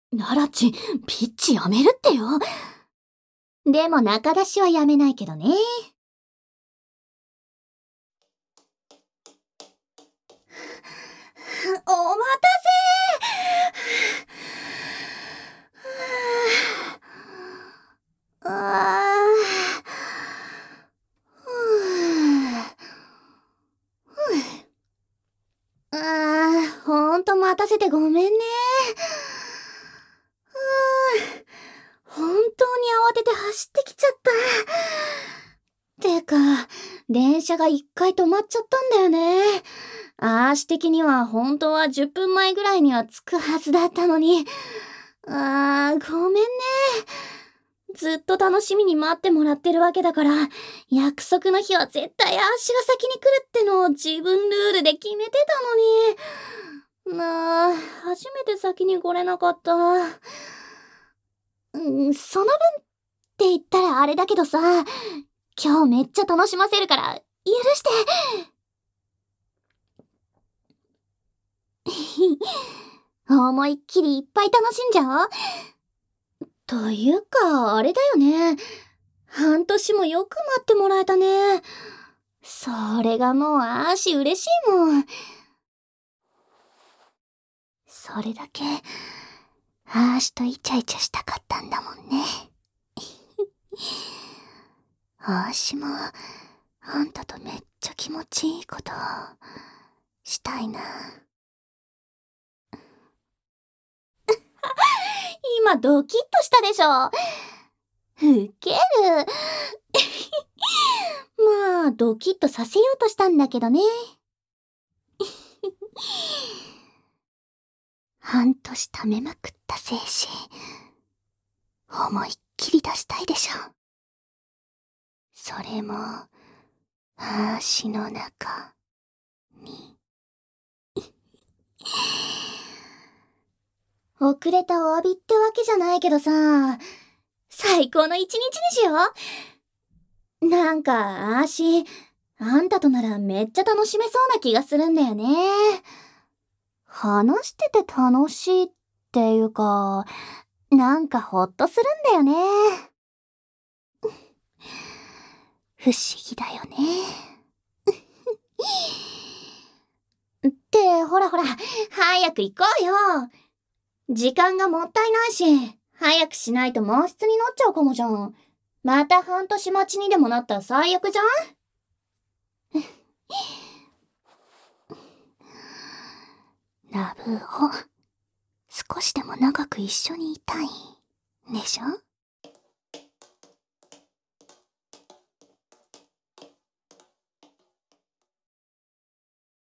ナラチ、ピッチやめるってよ。でも仲出しはやめないけどね。お待たせ。ほんと待たせてごめんね。本当に慌てて走ってきちゃった。てか、電車が一回止まっちゃったんだよね。私的には本当は10分前ぐらいには着くはずだったのに。ごめんね。ずっと楽しみに待ってもらってるわけだから、約束の日は絶対私が先に来るってのを自分ルールで決めてたのに。初めて先に来れなかった。その分って言ったらあれだけどさ、今日めっちゃ楽しませるから許して。思いっきりいっぱい楽しんじゃおう。というか、あれだよね。半年もよく待ってもらえたね。それがもう嬉しいもん。それだけ、とイチャイチャしたかったんだもんね。も、あんたとめっちゃ気持ちいいことしたいな。今ドキッとしたでしょ。ウケる。まあ、ドキッとさせようとしたんだけどね。半年溜めまくった精子、思いっきり出したいでしょ。それも、足の中に。遅れたお詫びってわけじゃないけどさ、最高の一日にしよう。なんか、あんたとならめっちゃ楽しめそうな気がするんだよね。話してて楽しいっていうか、なんかほっとするんだよね。不思議だよね。ってほらほら、早く行こうよ。時間がもったいないし、早くしないと満室になっちゃうかもじゃん。また半年待ちにでもなったら最悪じゃん。ラブを少しでも長く一緒にいたいでしょ。